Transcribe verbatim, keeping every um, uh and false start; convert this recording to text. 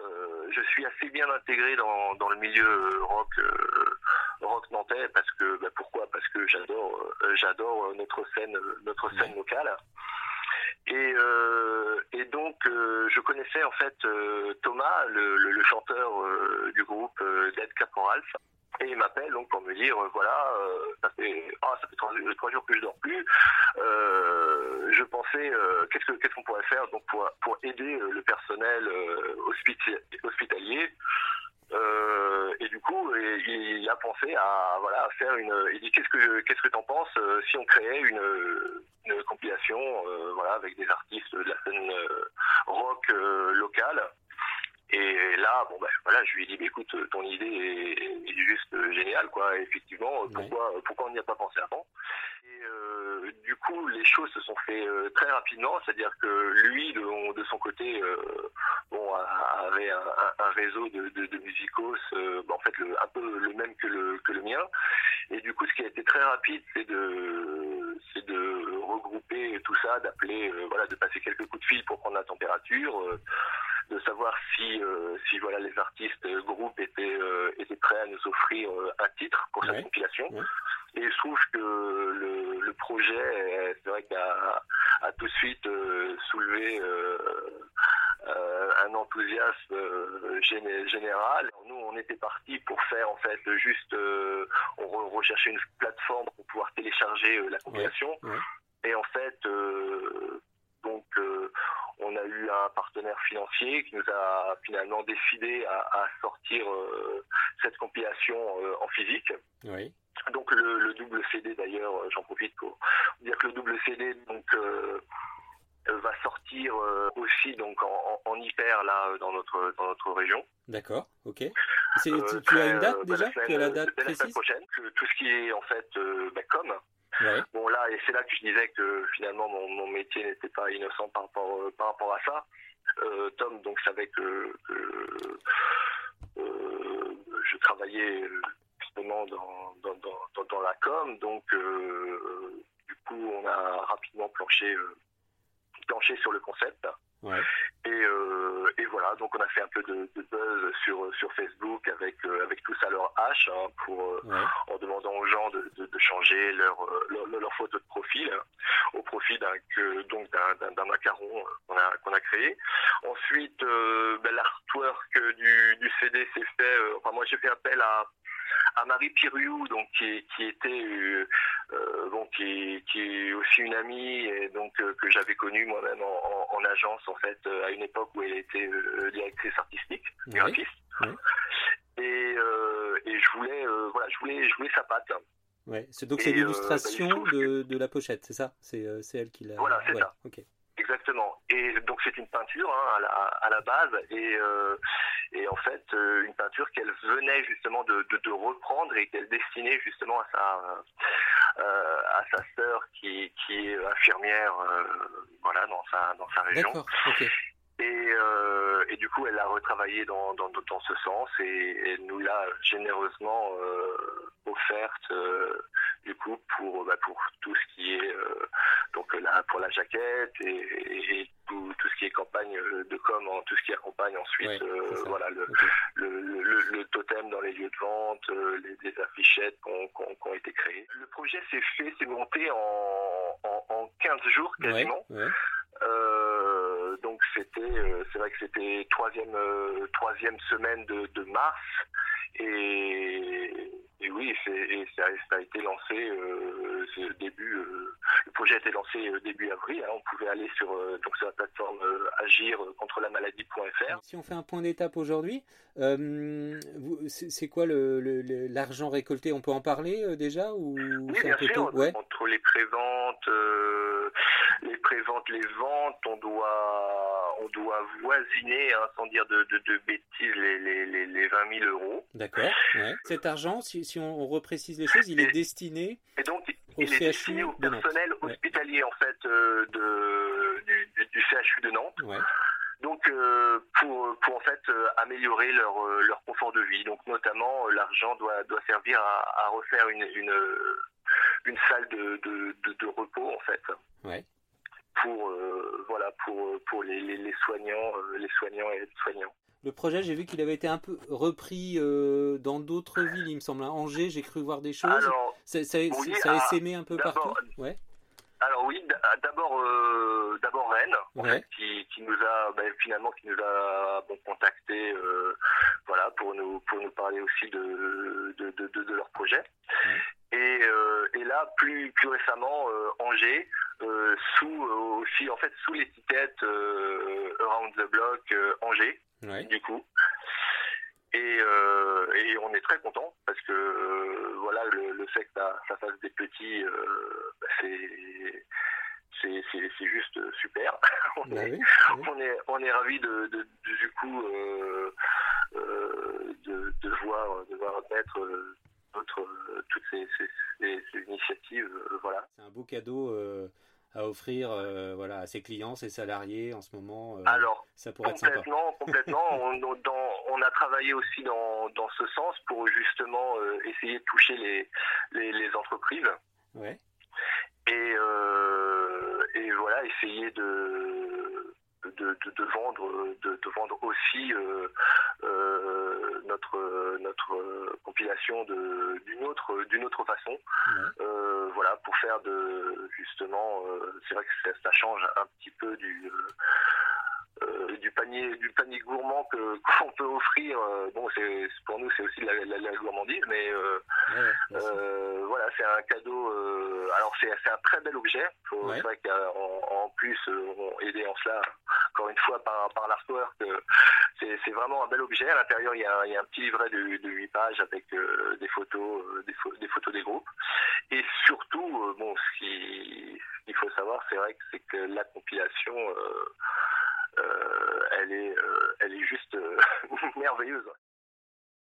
euh, je suis assez bien intégré dans, dans le milieu rock, euh, rock nantais parce que, bah, pourquoi? Parce que j'adore, euh, j'adore notre scène, notre scène locale. Et, euh, et donc, euh, je connaissais en fait euh, Thomas, le, le, le chanteur euh, du groupe euh, Dead Caporals. Et il m'appelle donc pour me dire euh, voilà, euh, ça fait ah, ça fait trois, trois jours que je dors plus. Euh, je pensais euh, qu'est-ce que qu'est-ce qu'on pourrait faire donc pour pour aider euh, le personnel euh, hospitalier, hospitalier. Euh, et du coup, il, il a pensé à voilà à faire une. Il dit qu'est-ce que qu'est-ce que t'en penses euh, si on créait une, une compilation euh, voilà avec des artistes de la scène euh, rock euh, locale. Et là, bon ben voilà, je lui ai dit, bah, écoute, ton idée est, est juste géniale, quoi. Et effectivement, ouais. pourquoi, pourquoi on n'y a pas pensé avant? Et euh, du coup, les choses se sont fait euh, très rapidement, c'est-à-dire que lui, de, de son côté, euh, bon, avait un, un réseau de, de, de musicos, euh, en fait, le, un peu le même que le que le mien. Et du coup, ce qui a été très rapide, c'est de c'est de regrouper tout ça, d'appeler, euh, voilà, de passer quelques coups de fil pour prendre la température. Euh, de savoir si euh, si voilà les artistes euh, groupes étaient euh, étaient prêts à nous offrir euh, un titre pour cette ouais. compilation. Ouais. Et il se trouve que le, le projet, c'est vrai qu'a a tout de suite euh, soulevé euh, euh, un enthousiasme euh, géné- général. Alors nous, on était partis pour faire en fait juste, euh, on re- recherchait une plateforme pour pouvoir télécharger euh, la compilation. Ouais. Ouais. Et en fait, euh, donc euh, on a eu un partenaire financier qui nous a finalement décidé à, à sortir euh, cette compilation euh, en physique. Oui. Donc le, le double C D d'ailleurs, j'en profite pour dire que le double C D donc euh, va sortir euh, aussi donc en, en, en hyper là dans notre dans notre région. D'accord, ok. C'est, euh, tu très, as une date déjà? Semaine, tu as la date dès précise? La semaine prochaine. Que tout ce qui est en fait euh, bah, com. Ouais. Bon là, et c'est là que je disais que finalement mon, mon métier n'était pas innocent par rapport, euh, par rapport à ça. Euh, Tom donc savait que, que euh, je travaillais justement dans, dans, dans, dans la com, donc euh, du coup on a rapidement planché, euh, planché sur le concept. Ouais. Et, euh, et voilà, donc on a fait un peu de, de buzz sur, sur Facebook avec, euh, avec tous à leur hache hein, pour, euh, ouais. en demandant aux gens de, de, de changer leur, leur, leur photo de profil hein, au profit d'un, que, donc d'un, d'un, d'un macaron qu'on a, qu'on a créé. Ensuite, euh, ben, l'artwork du, du C D s'est fait, euh, enfin moi j'ai fait appel à à Marie Piriou, donc qui, qui était euh, euh, bon, qui, qui est aussi une amie et donc euh, que j'avais connue moi-même en, en, en agence en fait euh, à une époque où elle était euh, directrice artistique, oui. graphiste. Oui. Et, euh, et je voulais euh, voilà, je voulais je voulais sa patte. Ouais, c'est donc et c'est l'illustration euh, bah, de, de la pochette, c'est ça? C'est euh, c'est elle qui l'a. Voilà, c'est ouais, ça. Okay. Exactement. Et donc c'est une peinture hein, à, la, à la base et, euh, et en fait euh, une peinture qu'elle venait justement de, de, de reprendre et qu'elle destinait justement à sa euh, à sa sœur qui, qui est infirmière euh, voilà dans sa dans sa région. D'accord. Okay. Et, euh, et du coup elle l'a retravaillé dans, dans, dans ce sens et elle nous l'a généreusement euh, offerte euh, du coup pour bah, pour tout ce qui est euh, donc là pour la jaquette et, et, et tout, tout ce qui est campagne de com, hein, tout ce qui accompagne ensuite ouais, euh, voilà le, okay. le, le, le totem dans les lieux de vente, euh, les, les affichettes qui ont, qui, ont, qui ont été créées. Le projet s'est fait, s'est monté en, en, en quinze jours quasiment. Ouais, ouais. Euh, donc c'était, euh, c'est vrai que c'était troisième euh, troisième semaine de, de mars et, et oui, c'est, et ça, ça a été lancé euh, début. Euh, le projet a été lancé euh, début avril. Hein, on pouvait aller sur euh, donc sur la plateforme euh, agir contre la maladie point f r. Si on fait un point d'étape aujourd'hui, euh, vous, c'est, c'est quoi le, le, le, l'argent récolté? On peut en parler euh, déjà ou oui, bien sûr. Ouais. Entre les préventes, euh, les préventes, les ventes, on doit, on doit voisiner, hein, sans dire de, de, de bêtises, les, les, les, les vingt mille euros. D'accord. Ouais. Cet argent, si, si on, on reprécise les choses, il et, est destiné et donc, au il C H U est destiné au personnel hospitalier, ouais. en fait, euh, de, du, du C H U de Nantes. Ouais. Donc euh, pour pour en fait euh, améliorer leur euh, leur confort de vie. Donc notamment euh, l'argent doit doit servir à, à refaire une une une salle de de de, de repos en fait. Ouais. Pour euh, voilà pour pour les, les les soignants euh, les soignants et les soignants. le projet, j'ai vu qu'il avait été un peu repris euh, dans d'autres villes, il me semble. À Angers, j'ai cru voir des choses. Alors, ça, ça, oui, ça a ah, essaimé un peu partout. Ouais. Alors oui, d'abord euh, d'abord Rennes, en ouais. fait, qui, qui nous a ben, finalement qui nous a bon, contacté, euh, voilà, pour nous pour nous parler aussi de de, de, de, de leur projet. Ouais. Et, euh, et là, plus plus récemment, euh, Angers, euh, sous euh, aussi en fait sous l'étiquette euh, Around the Block euh, Angers, ouais. du coup. Et, euh, et on est très content parce que euh, voilà le, le fait que ça, ça fasse des petits, euh, bah, c'est, c'est c'est c'est juste super. on, bah est, oui, oui. on est on est ravis de, de, de du coup euh, euh, de, de voir de voir naître euh, notre, euh, toutes ces, ces, ces, ces initiatives, euh, voilà. C'est un beau cadeau euh, à offrir euh, voilà, à ses clients, ses salariés en ce moment. Euh, Alors, ça pourrait être sympa. Complètement, complètement. on, dans, on a travaillé aussi dans, dans ce sens pour justement euh, essayer de toucher les, les, les entreprises. Ouais. Et, euh, et voilà, essayer de, de, de, de vendre, de, de vendre aussi euh, euh, notre, notre compilation de, d'une autre, d'une autre façon. Ouais. Euh, voilà, pour faire de justement, euh, c'est vrai que ça, ça change un petit peu du euh, Euh, du panier du panier gourmand que qu'on peut offrir. Euh, bon, c'est pour nous c'est aussi de la, la, la gourmandise, mais euh, ouais, euh, voilà, c'est un cadeau. Euh, alors c'est c'est un très bel objet. Faut, ouais. C'est vrai qu'en en plus, euh, on aidé en cela encore une fois par par l'artwork. Euh, c'est c'est vraiment un bel objet. À l'intérieur, il y a il y a un petit livret de, de huit pages avec euh, des photos euh, des, pho- des photos des groupes. Et surtout, euh, bon, ce qui il faut savoir, c'est vrai que c'est que la compilation euh, Euh, elle est, euh, elle est juste euh, merveilleuse.